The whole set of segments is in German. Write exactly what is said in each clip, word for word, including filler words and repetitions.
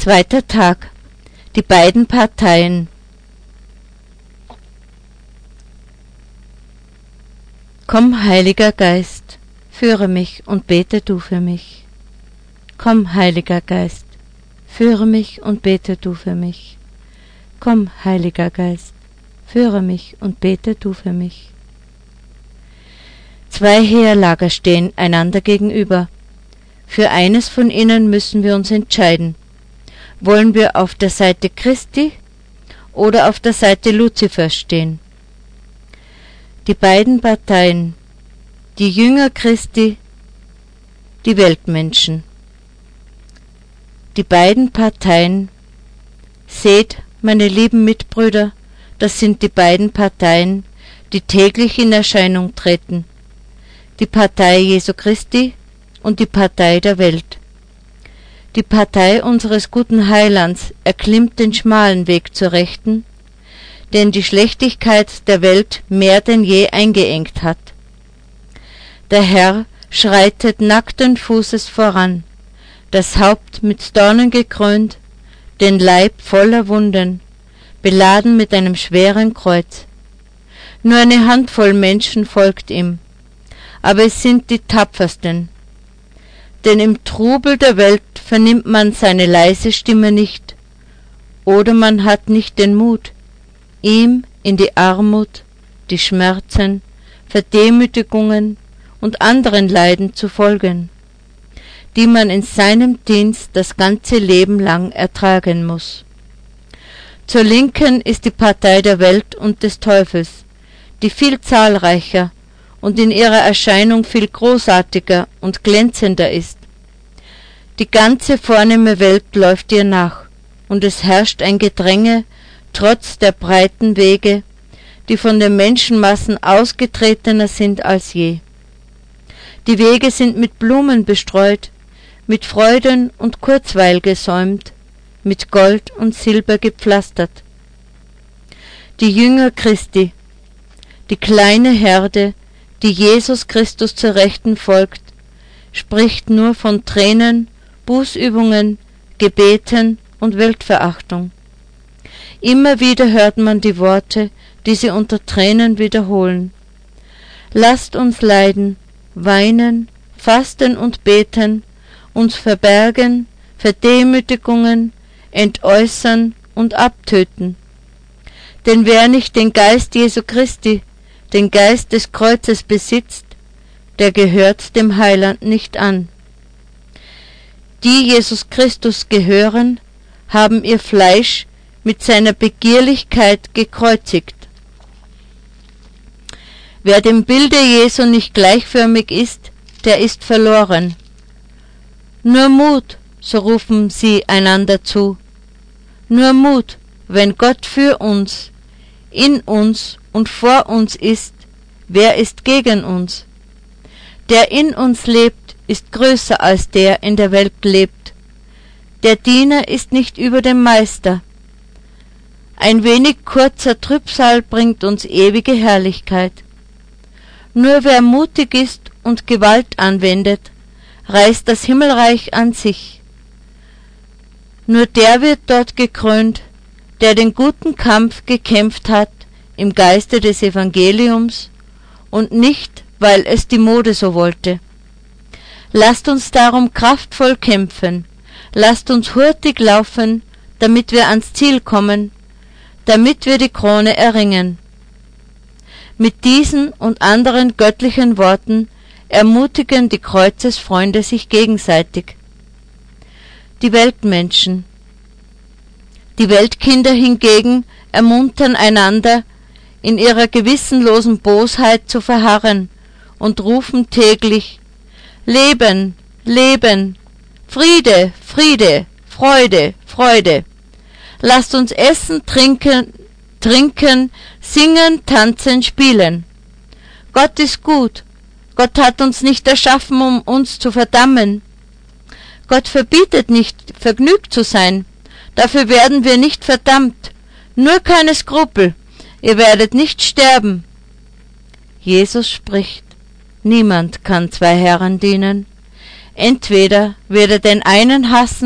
Zweiter Tag. Die beiden Parteien. Komm, Heiliger Geist, führe mich und bete du für mich. Komm, Heiliger Geist, führe mich und bete du für mich. Komm, Heiliger Geist, führe mich und bete du für mich. Zwei Heerlager stehen einander gegenüber. Für eines von ihnen müssen wir uns entscheiden. Wollen wir auf der Seite Christi oder auf der Seite Luzifers stehen? Die beiden Parteien, die Jünger Christi, die Weltmenschen. Die beiden Parteien, seht, meine lieben Mitbrüder, das sind die beiden Parteien, die täglich in Erscheinung treten. Die Partei Jesu Christi und die Partei der Welt. Die Partei unseres guten Heilands erklimmt den schmalen Weg zur Rechten, den die Schlechtigkeit der Welt mehr denn je eingeengt hat. Der Herr schreitet nackten Fußes voran, das Haupt mit Dornen gekrönt, den Leib voller Wunden, beladen mit einem schweren Kreuz. Nur eine Handvoll Menschen folgt ihm, aber es sind die tapfersten, denn im Trubel der Welt vernimmt man seine leise Stimme nicht, oder man hat nicht den Mut, ihm in die Armut, die Schmerzen, Verdemütigungen und anderen Leiden zu folgen, die man in seinem Dienst das ganze Leben lang ertragen muss. Zur Linken ist die Partei der Welt und des Teufels, die viel zahlreicher und in ihrer Erscheinung viel großartiger und glänzender ist. Die ganze vornehme Welt läuft ihr nach, und es herrscht ein Gedränge trotz der breiten Wege, die von den Menschenmassen ausgetretener sind als je. Die Wege sind mit Blumen bestreut, mit Freuden und Kurzweil gesäumt, mit Gold und Silber gepflastert. Die Jünger Christi, die kleine Herde, die Jesus Christus zur Rechten folgt, spricht nur von Tränen, Bußübungen, Gebeten und Weltverachtung. Immer wieder hört man die Worte, die sie unter Tränen wiederholen. Lasst uns leiden, weinen, fasten und beten, uns verbergen, Verdemütigungen, entäußern und abtöten. Denn wer nicht den Geist Jesu Christi, den Geist des Kreuzes besitzt, der gehört dem Heiland nicht an. Die Jesus Christus gehören, haben ihr Fleisch mit seiner Begierlichkeit gekreuzigt. Wer dem Bilde Jesu nicht gleichförmig ist, der ist verloren. Nur Mut, so rufen sie einander zu. Nur Mut, wenn Gott für uns, in uns und vor uns ist, wer ist gegen uns? Der in uns lebt, ist größer als der in der Welt lebt. Der Diener ist nicht über dem Meister. Ein wenig kurzer Trübsal bringt uns ewige Herrlichkeit. Nur wer mutig ist und Gewalt anwendet, reißt das Himmelreich an sich. Nur der wird dort gekrönt, der den guten Kampf gekämpft hat im Geiste des Evangeliums und nicht, weil es die Mode so wollte. Lasst uns darum kraftvoll kämpfen, lasst uns hurtig laufen, damit wir ans Ziel kommen, damit wir die Krone erringen. Mit diesen und anderen göttlichen Worten ermutigen die Kreuzesfreunde sich gegenseitig. Die Weltmenschen. Die Weltkinder hingegen ermuntern einander, in ihrer gewissenlosen Bosheit zu verharren und rufen täglich: Leben, Leben, Friede, Friede, Freude, Freude. Lasst uns essen, trinken, trinken, singen, tanzen, spielen. Gott ist gut. Gott hat uns nicht erschaffen, um uns zu verdammen. Gott verbietet nicht, vergnügt zu sein. Dafür werden wir nicht verdammt. Nur keine Skrupel. Ihr werdet nicht sterben. Jesus spricht: Niemand kann zwei Herren dienen. Entweder wird er den einen hassen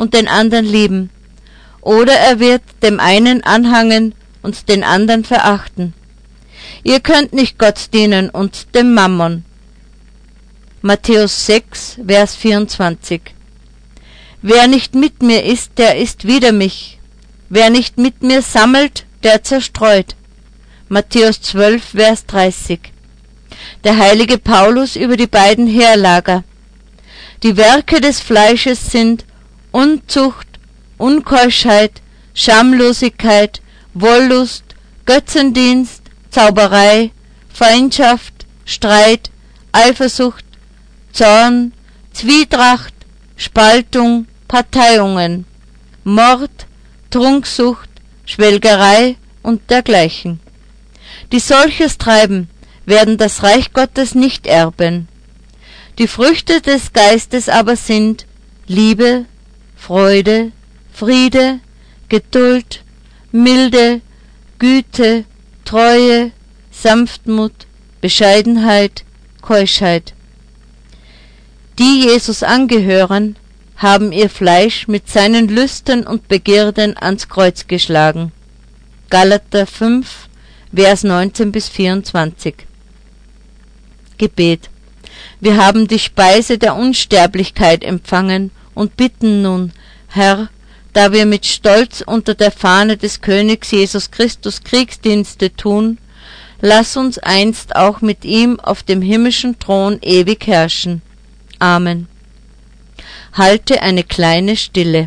und den anderen lieben, oder er wird dem einen anhangen und den anderen verachten. Ihr könnt nicht Gott dienen und dem Mammon. Matthäus sechs, Vers vierundzwanzig. Wer nicht mit mir ist, der ist wider mich. Wer nicht mit mir sammelt, der zerstreut. Matthäus zwölf, Vers dreißig. Der heilige Paulus über die beiden Heerlager. Die Werke des Fleisches sind Unzucht, Unkeuschheit, Schamlosigkeit, Wollust, Götzendienst, Zauberei, Feindschaft, Streit, Eifersucht, Zorn, Zwietracht, Spaltung, Parteiungen, Mord, Trunksucht, Schwelgerei und dergleichen. Die solches treiben, werden das Reich Gottes nicht erben. Die Früchte des Geistes aber sind Liebe, Freude, Friede, Geduld, Milde, Güte, Treue, Sanftmut, Bescheidenheit, Keuschheit. Die Jesus angehören, haben ihr Fleisch mit seinen Lüsten und Begierden ans Kreuz geschlagen. Galater fünf, Vers neunzehn bis vierundzwanzig. Gebet. Wir haben die Speise der Unsterblichkeit empfangen und bitten nun, Herr, da wir mit Stolz unter der Fahne des Königs Jesus Christus Kriegsdienste tun, lass uns einst auch mit ihm auf dem himmlischen Thron ewig herrschen. Amen. Halte eine kleine Stille.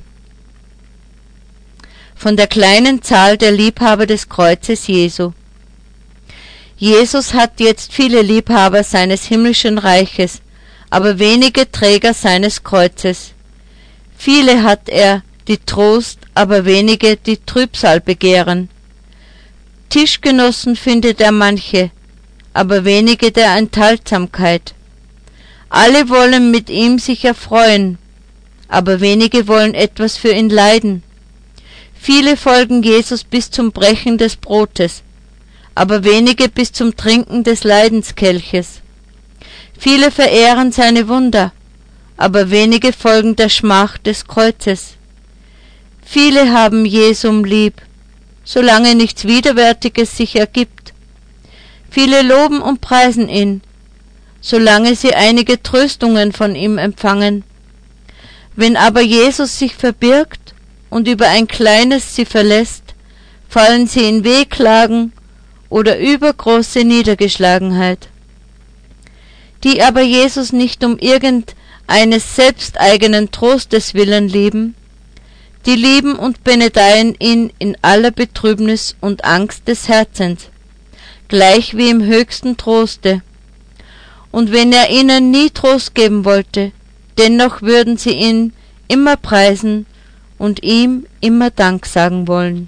Von der kleinen Zahl der Liebhaber des Kreuzes Jesu. Jesus hat jetzt viele Liebhaber seines himmlischen Reiches, aber wenige Träger seines Kreuzes. Viele hat er, die Trost, aber wenige, die Trübsal begehren. Tischgenossen findet er manche, aber wenige der Enthaltsamkeit. Alle wollen mit ihm sich erfreuen, aber wenige wollen etwas für ihn leiden. Viele folgen Jesus bis zum Brechen des Brotes, aber wenige bis zum Trinken des Leidenskelches. Viele verehren seine Wunder, aber wenige folgen der Schmach des Kreuzes. Viele haben Jesum lieb, solange nichts Widerwärtiges sich ergibt. Viele loben und preisen ihn, solange sie einige Tröstungen von ihm empfangen. Wenn aber Jesus sich verbirgt und über ein kleines sie verlässt, fallen sie in Wehklagen oder übergroße Niedergeschlagenheit. Die aber Jesus nicht um irgendeines selbsteigenen Trostes willen lieben, die lieben und benedeien ihn in aller Betrübnis und Angst des Herzens, gleich wie im höchsten Troste. Und wenn er ihnen nie Trost geben wollte, dennoch würden sie ihn immer preisen und ihm immer Dank sagen wollen.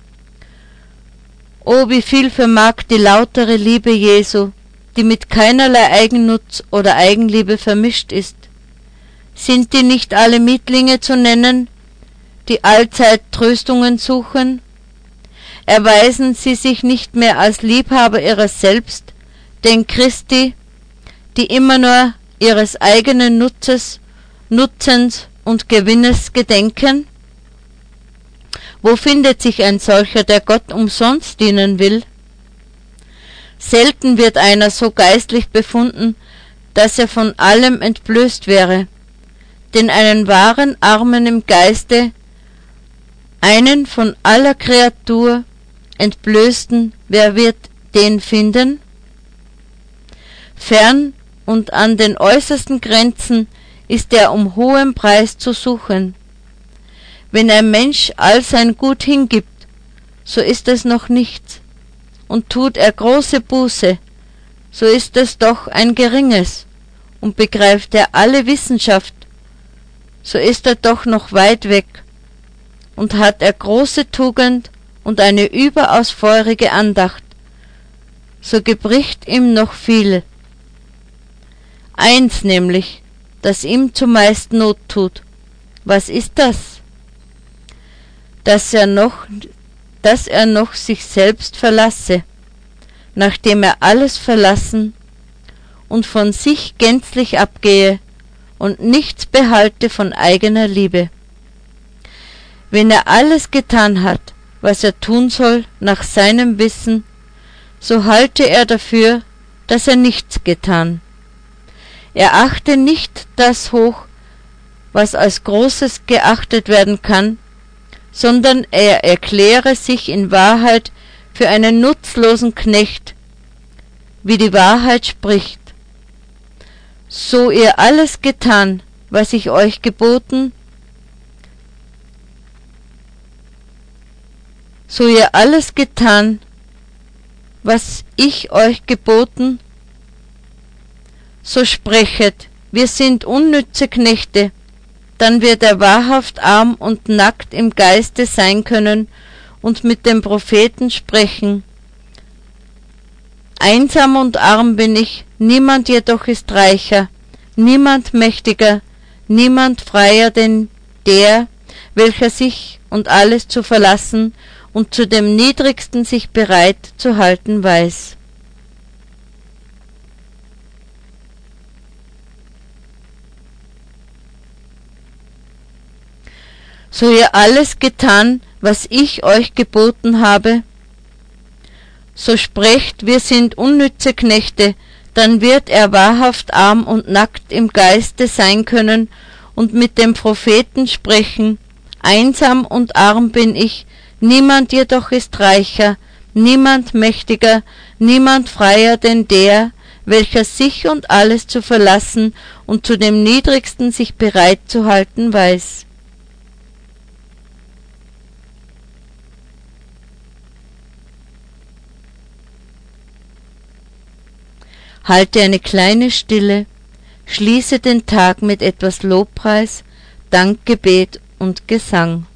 O, wie viel vermag die lautere Liebe Jesu, die mit keinerlei Eigennutz oder Eigenliebe vermischt ist. Sind die nicht alle Mietlinge zu nennen, die allzeit Tröstungen suchen? Erweisen sie sich nicht mehr als Liebhaber ihrer selbst, denn Christi, die immer nur ihres eigenen Nutzes, Nutzens und Gewinnes gedenken? Wo findet sich ein solcher, der Gott umsonst dienen will? Selten wird einer so geistlich befunden, dass er von allem entblößt wäre, denn einen wahren Armen im Geiste, einen von aller Kreatur entblößten, wer wird den finden? Fern und an den äußersten Grenzen ist er um hohen Preis zu suchen. Wenn ein Mensch all sein Gut hingibt, so ist es noch nichts, und tut er große Buße, so ist es doch ein geringes, und begreift er alle Wissenschaft, so ist er doch noch weit weg, und hat er große Tugend und eine überaus feurige Andacht, so gebricht ihm noch viel. Eins nämlich, das ihm zumeist Not tut. Was ist das? Dass er noch, dass er noch sich selbst verlasse, nachdem er alles verlassen und von sich gänzlich abgehe und nichts behalte von eigener Liebe. Wenn er alles getan hat, was er tun soll nach seinem Wissen, so halte er dafür, dass er nichts getan. Er achte nicht das hoch, was als Großes geachtet werden kann, sondern er erkläre sich in Wahrheit für einen nutzlosen Knecht, wie die Wahrheit spricht. So ihr alles getan, was ich euch geboten, so ihr alles getan, was ich euch geboten, so sprechet, wir sind unnütze Knechte, dann wird er wahrhaft arm und nackt im Geiste sein können und mit dem Propheten sprechen. Einsam und arm bin ich, niemand jedoch ist reicher, niemand mächtiger, niemand freier denn der, welcher sich und alles zu verlassen und zu dem Niedrigsten sich bereit zu halten weiß. So ihr alles getan, was ich euch geboten habe, so sprecht, wir sind unnütze Knechte, dann wird er wahrhaft arm und nackt im Geiste sein können und mit dem Propheten sprechen. Einsam und arm bin ich, niemand jedoch ist reicher, niemand mächtiger, niemand freier denn der, welcher sich und alles zu verlassen und zu dem Niedrigsten sich bereit zu halten weiß. Halte eine kleine Stille, schließe den Tag mit etwas Lobpreis, Dankgebet und Gesang.